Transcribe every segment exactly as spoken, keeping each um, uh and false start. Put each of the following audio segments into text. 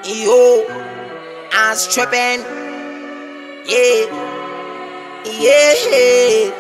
Yo, I'm tripping. Yeah, yeah.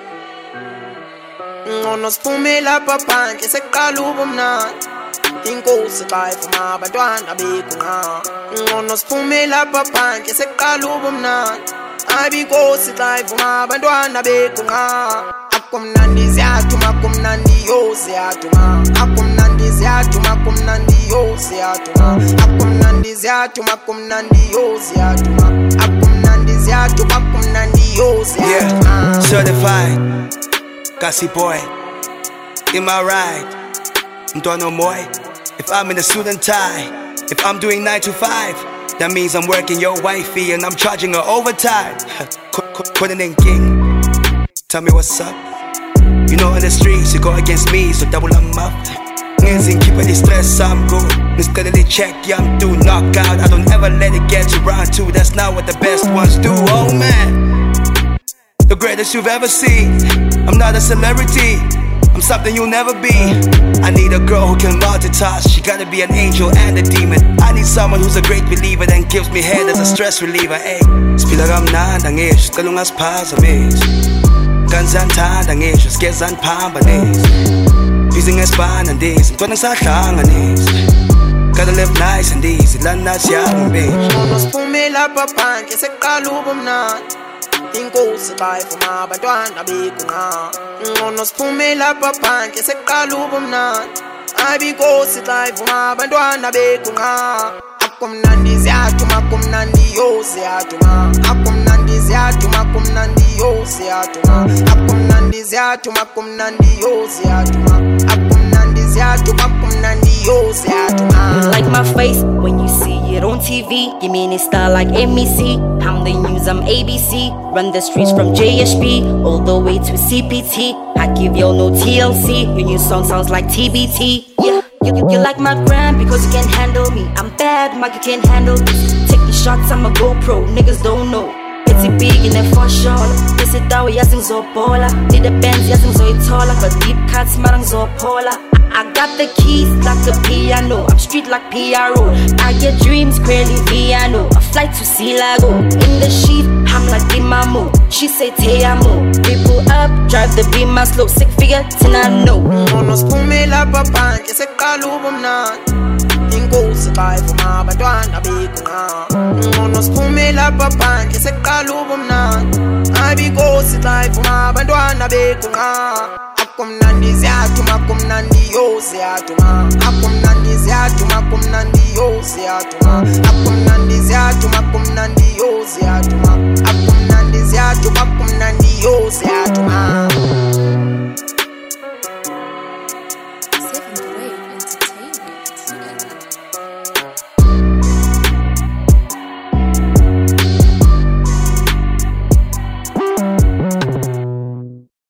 Ngono siphumela paphandle seqala ubumnandi. Inkosi xa ivuma abantwana bekunqa. Ngono siphumela paphandle seqala ubumnandi. Abinkosi xa ivuma abantwana bekunqa. Akumnandi ziyaduma kumnandi yo ziyaduma. Akumnandi ziyaduma kumnandi yo ziyaduma. Akumnandi ziyaduma kumnandi yo ziyaduma. Akumnandi ziyaduma kumnandi yo ziyaduma. Yeah, certified Kasi boy, in my ride, Mtono Moy. If I'm in a suit and tie, if I'm doing nine to five, that means I'm working your wifey and I'm charging her overtime. Couldn't king, tell me what's up. You know in the streets you go against me, so double them up. Ngenzing keep any stress, I'm good. Steadily check, yeah, I'm through knockout. I don't ever let it get you round two. That's not what the best ones do. Oh man, the greatest you've ever seen. I'm not a celebrity, I'm something you'll never be. I need a girl who can multitask. She gotta be an angel and a demon. I need someone who's a great believer, then gives me head as a stress reliever. Ay, spilakamnanda ngisho, sicela ungasiphazamise. Kanzanthanda ngisho, sikezaniphambanise. Busy ngesibhana ndizi, mntwana ngisahlanganise. Gotta live nice and easy, la nasi young bitch. Ngono siphumela paphandle seqala ubumnandi. Inkosi xa ivuma abantwana bekunqa. Ngono siphumela paphandle seqala ubumnandi. Abinkosi xa ivuma abantwana bekunqa. Akumnandi ziyaduma kumnandi yo ziyaduma. Akumnandi ziyaduma kumnandi yo ziyaduma. Akumnandi ziyaduma kumnandi yo ziyaduma. Akumnandi ziyaduma kumnandi yo ziyaduma. You like my face when you see it on T V. Give me any style like M E C. I'm the news, I'm A B C. Run the streets from J S B all the way to C P T. I give y'all no T L C. Your new song sounds like T B T. Yeah, you, you, you like my gram because you can't handle me. I'm bad, Mike, you can't handle this. Taking shots, I'm a GoPro, niggas don't know. It's big in the for sure. This is down, yazing zopola. Need the Benz, yazing zoitola. But deep cuts, marang zopola. I got the keys like a piano. I'm street like P R O. I get dreams, clearly piano. A flight to Silago. In the sheet, I'm like Dimamo. She say te amo. We pull up, drive the beam my slow. Sick figure, till I know. Ngono siphumela paphandle seqala ubumnandi. Inkosi xa ivuma abantwana bekunqa. Ngono siphumela paphandle seqala ubumnandi. Abinkosi xa ivuma abantwana bekunqa. Akumnandi ziyaduma kumnandi yo ziyaduma. Akumnandi ziyaduma kumnandi yo ziyaduma. Akumnandi ziyaduma